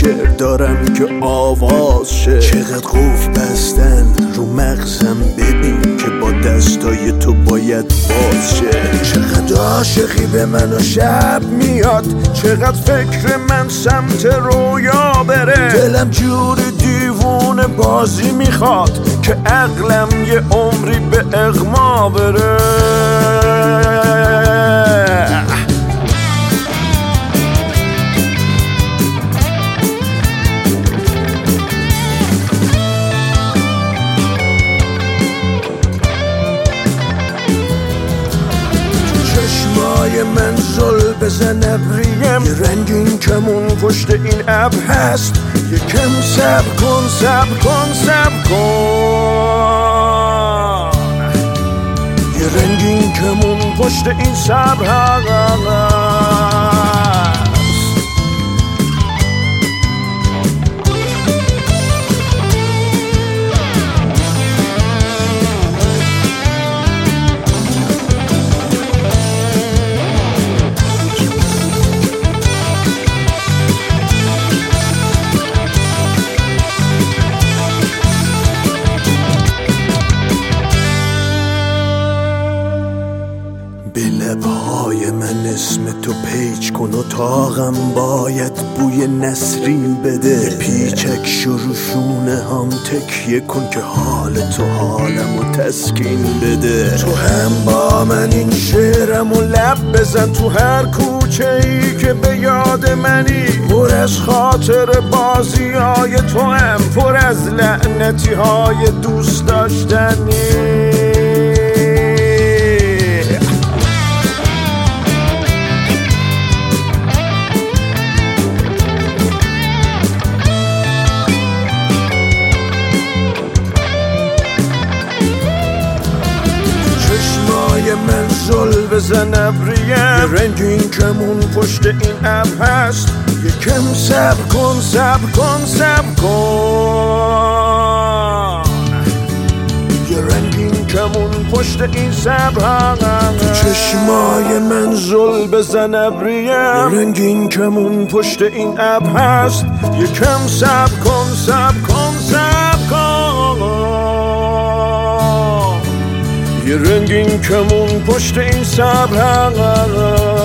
شعر دارم که آواز شه. چقدر قفل بستن رو مغزم، ببین که با دستای تو باید باز شه. چقدر عاشقی به من و شب میاد، چقدر فکر من سمت رویا بره. دلم جور دیوونه بازی میخواد که عقلم یه عمری به اغما بره. چشمای من زل بزن ابریم، یه رنگین کمون پشت این ابر هست. یکم صبر کن صبر کن صبر کن، یه رنگین کمون پشت این صبر هست. به لبهای من اسم تو پیچ کن و تاقم باید بوی نسرین بده. پیچک شروشونه هم تکیه کن که حال تو حالمو تسکین بده. تو هم با من این شعرمو لب بزن، تو هر کوچه ای که به یاد منی. پر از خاطر بازی های تو هم، پر از لعنتی های دوست داشتنی. من زل بزن ابریم، یه رنگین کمون پشت این ابر هست. یکم صبر کن صبر کن صبر کن، یه رنگین کمون پشت این صبر هست. چشمای من زل بزن ابریم، یه رنگین کمون پشت این ابر هست. یکم صبر کن صبر کن صبر کن، یه رنگین کمون پشت این صبر هست.